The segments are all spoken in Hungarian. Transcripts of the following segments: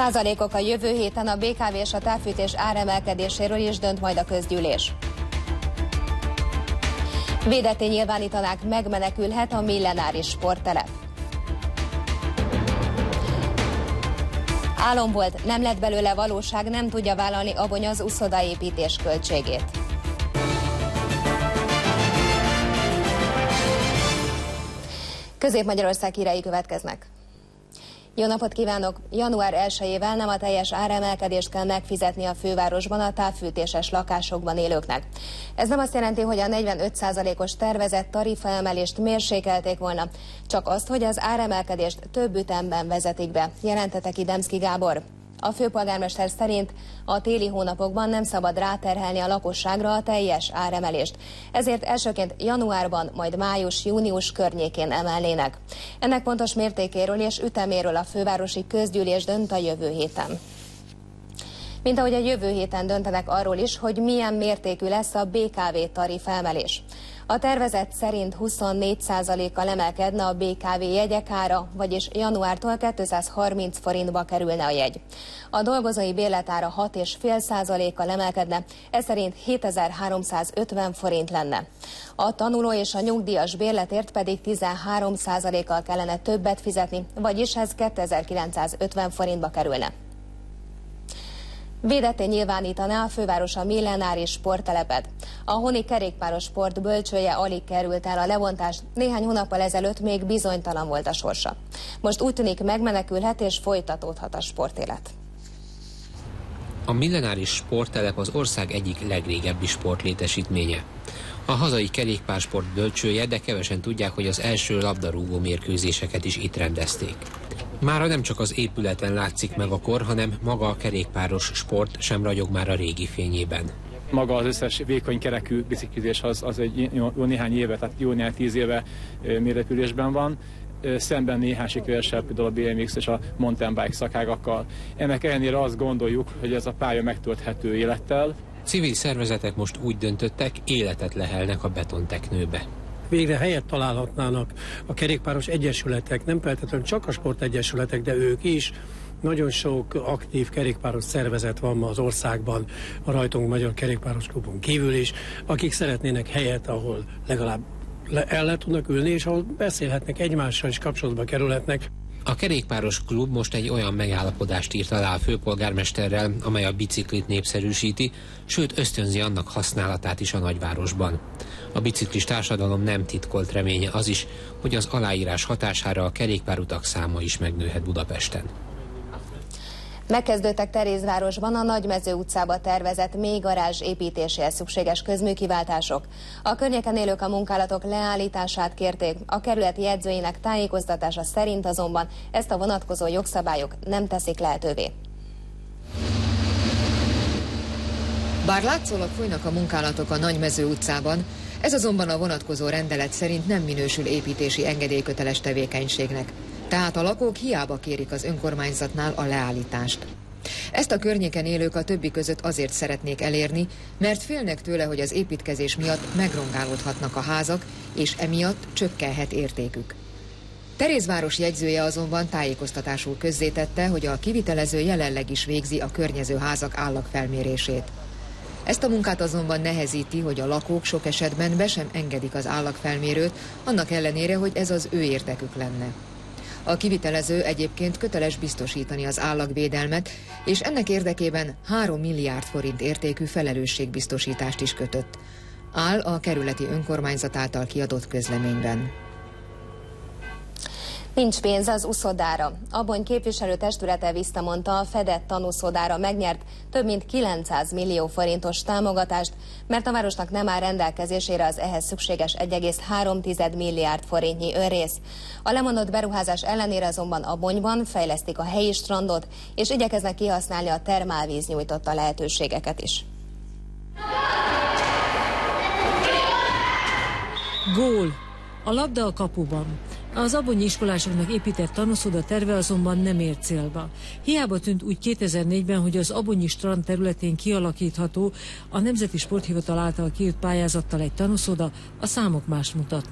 Százalékok a jövő héten a BKV és a távfűtés áremelkedéséről is dönt majd a közgyűlés. Védetté nyilvánítanák, megmenekülhet a millenáris sporttelep. Álom volt, nem lett belőle valóság, nem tudja vállalni Abony az uszodaépítés költségét. Közép-Magyarország hírei következnek. Jó napot kívánok! Január 1-ével nem a teljes áremelkedést kell megfizetni a fővárosban a távfűtéses lakásokban élőknek. Ez nem azt jelenti, hogy a 45%-os tervezett tarifaemelést mérsékelték volna, csak azt, hogy az áremelkedést több ütemben vezetik be, jelentette ki Demszky Gábor. A főpolgármester szerint a téli hónapokban nem szabad ráterhelni a lakosságra a teljes áremelést. Ezért elsőként januárban, majd május-június környékén emelnének. Ennek pontos mértékéről és üteméről a fővárosi közgyűlés dönt a jövő héten. Mint ahogy a jövő héten döntenek arról is, hogy milyen mértékű lesz a BKV tarifaemelés. A tervezet szerint 24%-kal emelkedne a BKV jegyek ára, vagyis januártól 230 forintba kerülne a jegy. A dolgozói bérletára 6,5%-kal emelkedne, ez szerint 7350 forint lenne. A tanuló és a nyugdíjas bérletért pedig 13%-kal kellene többet fizetni, vagyis ez 2950 forintba kerülne. Védetté nyilvánítaná a főváros a millenáris sporttelepet. A honi kerékpáros sport bölcsője alig került el a lebontás, néhány hónappal ezelőtt még bizonytalan volt a sorsa. Most úgy tűnik, megmenekülhet és folytatódhat a sportélet. A millenáris sporttelep az ország egyik legrégebbi sportlétesítménye. A hazai kerékpársport bölcsője, de kevesen tudják, hogy az első labdarúgó mérkőzéseket is itt rendezték. Mára nem csak az épületen látszik meg a kor, hanem maga a kerékpáros sport sem ragyog már a régi fényében. Maga az összes vékony kerekű biciklizés az egy jó néhány éve, tehát jó néhány 10 éve mérlepülésben van. Szemben néhány sikeresebb, például a BMX és a mountain bike szakágakkal. Ennek ellenére azt gondoljuk, hogy ez a pálya megtölthető élettel. Civil szervezetek most úgy döntöttek, életet lehelnek a betonteknőbe. Végre helyet találhatnának a kerékpáros egyesületek, nem feltétlenül csak a sportegyesületek, de ők is. Nagyon sok aktív kerékpáros szervezet van ma az országban, a rajtunk Magyar Kerékpáros Klubon kívül is, akik szeretnének helyet, ahol legalább el le tudnak ülni, és ahol beszélhetnek egymással, és kapcsolatba kerülhetnek. A kerékpáros klub most egy olyan megállapodást írt alá a főpolgármesterrel, amely a biciklit népszerűsíti, sőt ösztönzi annak használatát is a nagyvárosban. A biciklis társadalom nem titkolt reménye az is, hogy az aláírás hatására a kerékpárutak száma is megnőhet Budapesten. Megkezdődtek Terézvárosban a Nagymező utcába tervezett mélygarázs építéséhez szükséges közműkiváltások. A környéken élők a munkálatok leállítását kérték, a kerület jegyzőinek tájékoztatása szerint azonban ezt a vonatkozó jogszabályok nem teszik lehetővé. Bár látszólag folynak a munkálatok a Nagymező utcában, ez azonban a vonatkozó rendelet szerint nem minősül építési engedélyköteles tevékenységnek. Tehát a lakók hiába kérik az önkormányzatnál a leállítást. Ezt a környéken élők a többi között azért szeretnék elérni, mert félnek tőle, hogy az építkezés miatt megrongálódhatnak a házak, és emiatt csökkenhet értékük. Terézváros jegyzője azonban tájékoztatásul közzétette, hogy a kivitelező jelenleg is végzi a környező házak állagfelmérését. Ezt a munkát azonban nehezíti, hogy a lakók sok esetben be sem engedik az állagfelmérőt, annak ellenére, hogy ez az ő érdekük lenne. A kivitelező egyébként köteles biztosítani az állagvédelmet, és ennek érdekében 3 milliárd forint értékű felelősségbiztosítást is kötött, áll a kerületi önkormányzat által kiadott közleményben. Nincs pénz az uszodára. Abony képviselőtestülete visszamondta a fedett tanúszodára megnyert több mint 900 millió forintos támogatást, mert a városnak nem áll rendelkezésére az ehhez szükséges 1,3 milliárd forintnyi önrész. A lemondott beruházás ellenére azonban Abonyban fejlesztik a helyi strandot, és igyekeznek kihasználni a termálvíz nyújtotta lehetőségeket is. Gól! A labda a kapuban. Az abonyi iskolásoknak épített tanúszoda terve azonban nem ért célba. Hiába tűnt úgy 2004-ben, hogy az abonyi strand területén kialakítható a Nemzeti Sporthivatal által kiírt pályázattal egy tanúszoda, a számok mást mutatnak.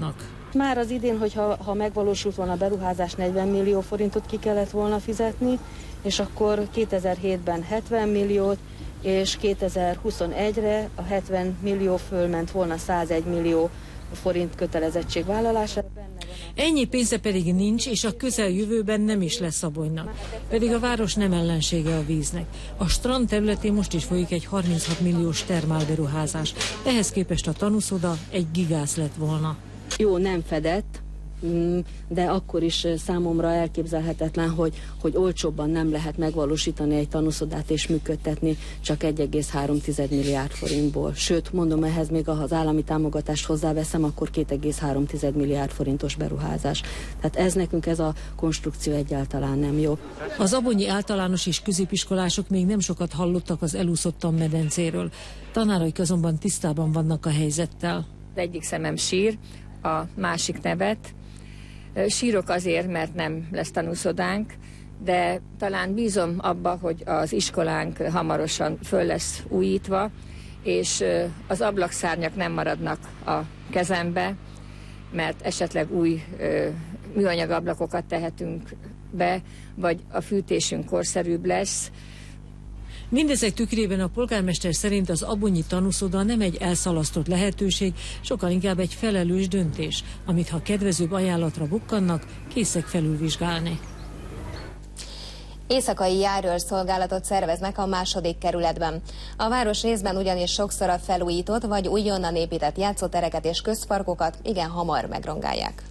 Már az idén, hogyha megvalósult volna a beruházás, 40 millió forintot ki kellett volna fizetni, és akkor 2007-ben 70 milliót, és 2021-re a 70 millió fölment volna 101 millió forint kötelezettségvállalására. Ennyi pénze pedig nincs, és a közeljövőben nem is lesz Abonynak. Pedig a város nem ellensége a víznek. A strand területén most is folyik egy 36 milliós termálberuházás. Ehhez képest a tanúszoda egy gigász lett volna. Jó, nem fedett, de akkor is számomra elképzelhetetlen, hogy olcsóbban nem lehet megvalósítani egy tanúszodát és működtetni csak 1,3 milliárd forintból. Sőt, mondom, ehhez még az állami támogatást hozzáveszem, akkor 2,3 milliárd forintos beruházás. Tehát ez a konstrukció egyáltalán nem jó. Az abonyi általános és középiskolások még nem sokat hallottak az elúszott tanmedencéről. Tanáraik azonban tisztában vannak a helyzettel. Egyik szemem sír, a másik nevet. Sírok azért, mert nem lesz tanúszodánk, de talán bízom abba, hogy az iskolánk hamarosan föl lesz újítva, és az ablakszárnyak nem maradnak a kezembe, mert esetleg új műanyag ablakokat tehetünk be, vagy a fűtésünk korszerűbb lesz. Mindezek tükrében a polgármester szerint az abonyi tanúszoda nem egy elszalasztott lehetőség, sokkal inkább egy felelős döntés, amit ha kedvezőbb ajánlatra bukkannak, készek felülvizsgálni. Éjszakai járőrszolgálatot szerveznek a 2. kerületben. A város részben ugyanis sokszor a felújított vagy újonnan épített játszótereket és közparkokat igen hamar megrongálják.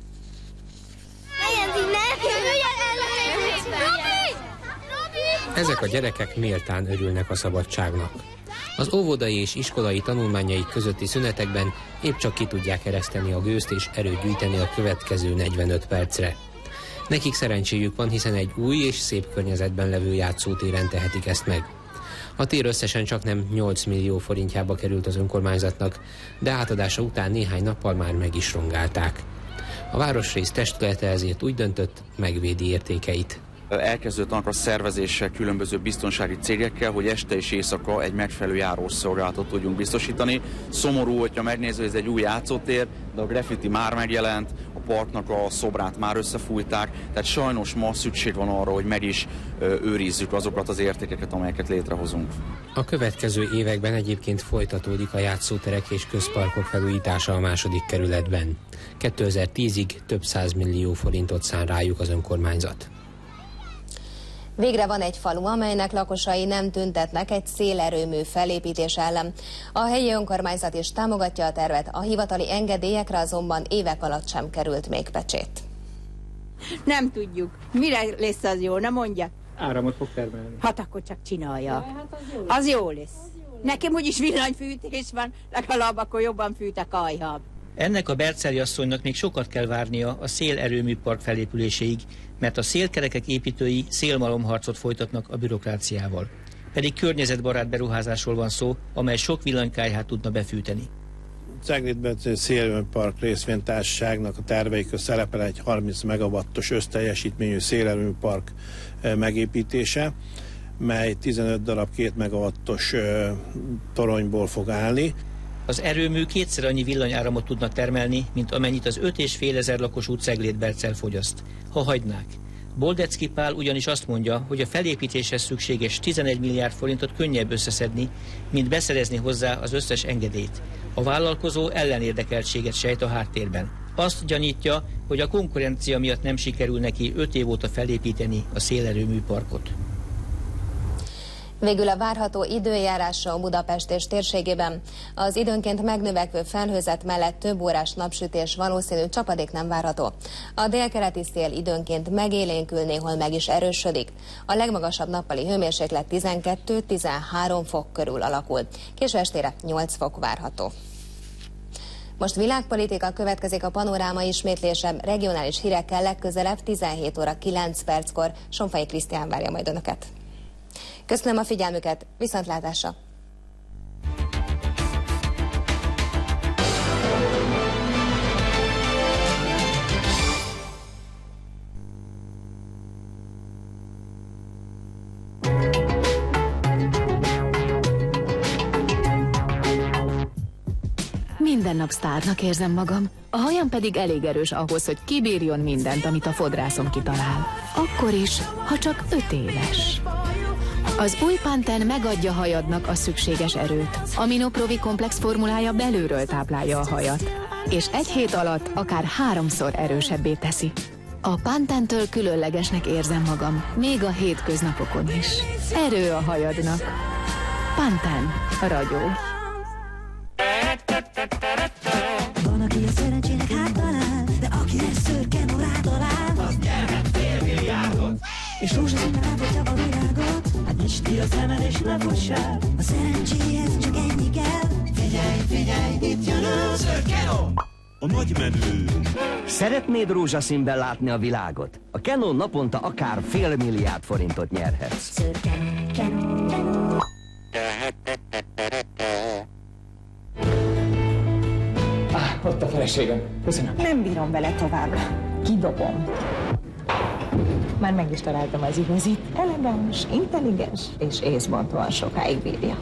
Ezek a gyerekek méltán örülnek a szabadságnak. Az óvodai és iskolai tanulmányaik közötti szünetekben épp csak ki tudják ereszteni a gőzt és erőt gyűjteni a következő 45 percre. Nekik szerencséjük van, hiszen egy új és szép környezetben levő játszótéren tehetik ezt meg. A tér összesen csaknem 8 millió forintjába került az önkormányzatnak, de átadása után néhány nappal már meg is rongálták. A városrész testülete ezért úgy döntött, megvédi értékeit. Elkezdődnek a szervezéssel különböző biztonsági cégekkel, hogy este és éjszaka egy megfelelő járószolgálatot tudjunk biztosítani. Szomorú, hogyha megnéző, ez egy új játszótér, de a graffiti már megjelent, a parknak a szobrát már összefújták, tehát sajnos ma szükség van arra, hogy meg is őrizzük azokat az értékeket, amelyeket létrehozunk. A következő években egyébként folytatódik a játszóterek és közparkok felújítása a 2. kerületben. 2010-ig több 100 millió forintot szán rájuk az önkormányzat. Végre van egy falu, amelynek lakosai nem tüntetnek egy szélerőmű felépítés ellen. A helyi önkormányzat is támogatja a tervet, a hivatali engedélyekre azonban évek alatt sem került még pecsét. Nem tudjuk. Mire lesz az jó, nem mondja? Áramot fog termelni. Hát akkor csak csinálja. Az jó lesz. Nekem úgyis villanyfűtés van, legalább akkor jobban fűt a kajha. Ennek a Berceli asszonynak még sokat kell várnia a szélerőműpark felépüléséig, mert a szélkerekek építői szélmalomharcot folytatnak a bürokráciával. Pedig környezetbarát beruházásról van szó, amely sok villanykályhát tudna befűteni. Cegléd-Berceli Szélerőműpark részvénytársaságnak a tervei között szerepel egy 30 megawattos összteljesítményű szélerőműpark megépítése, mely 15 darab 2 megawattos toronyból fog állni. Az erőmű 2-szer annyi villanyáramot tudna termelni, mint amennyit az 5500 lakosú Cegléd-Bercel fogyaszt, ha hagynák. Boldecki Pál ugyanis azt mondja, hogy a felépítéshez szükséges 11 milliárd forintot könnyebb összeszedni, mint beszerezni hozzá az összes engedélyt. A vállalkozó ellenérdekeltséget sejt a háttérben. Azt gyanítja, hogy a konkurencia miatt nem sikerül neki 5 év óta felépíteni a szélerőműparkot. Végül a várható időjárásra a Budapest és térségében. Az időnként megnövekvő felhőzet mellett több órás napsütés valószínű, csapadék nem várható. A délkeleti szél időnként megélénkül, néhol meg is erősödik. A legmagasabb nappali hőmérséklet 12-13 fok körül alakul. Késő estére 8 fok várható. Most világpolitika, következik a Panoráma ismétlése, regionális hírekkel legközelebb 17 óra 9 perckor. Sonfai Krisztián várja majd önöket. Köszönöm a figyelmüket, viszontlátásra! minden nap sztárnak érzem magam. A hajam pedig elég erős ahhoz, hogy kibírjon mindent, amit a fodrászom kitalál. Akkor is, ha csak 5 éves. Az új Pantene megadja hajadnak a szükséges erőt. A Minoprovi komplex formulája belülről táplálja a hajat, és 1 hét alatt akár 3-szor erősebbé teszi. A Pantene-től különlegesnek érzem magam, még a hétköznapokon is. Erő a hajadnak. Pantene, ragyog. Van, aki a szerencsének háttalál, de akinek szürke morát talál, az nyerhet fél milliárdot. És rózsaszínre láthatja a világot, hát nyisd ki a szemed és ne fussál. A szerencséhez csak ennyi kell. Figyelj, figyelj, itt jön a Szürke-no, a nagy menő. Szeretnéd rózsaszínben látni a világot? A Canon naponta akár fél milliárd forintot nyerhetsz. Szürke-no. Ott a feleségem. Köszönöm. Nem bírom vele tovább. Kidobom. Már meg is találtam az igazit. Elegáns, intelligens és észbontóan sokáig bírja.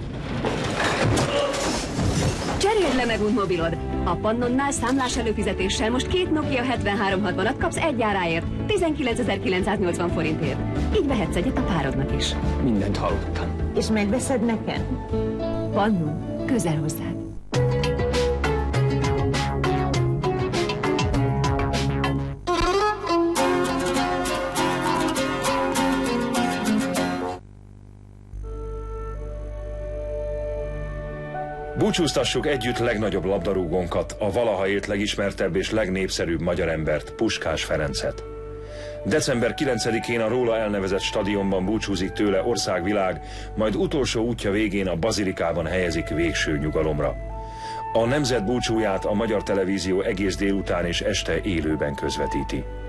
Cseréld le meg mobilod. A Pannonnál számlás előfizetéssel most 2 Nokia 7360-at kapsz egy áráért, 19.980 forintért. Így vehetsz egyet a párodnak is. Mindent hallottam. És megveszed nekem? Pannon, közel hozzád. Búcsúztassuk együtt legnagyobb labdarúgónkat, a valaha élt legismertebb és legnépszerűbb magyar embert, Puskás Ferencet. December 9-én a róla elnevezett stadionban búcsúzik tőle országvilág, majd utolsó útja végén a Bazilikában helyezik végső nyugalomra. A nemzet búcsúját a Magyar Televízió egész délután és este élőben közvetíti.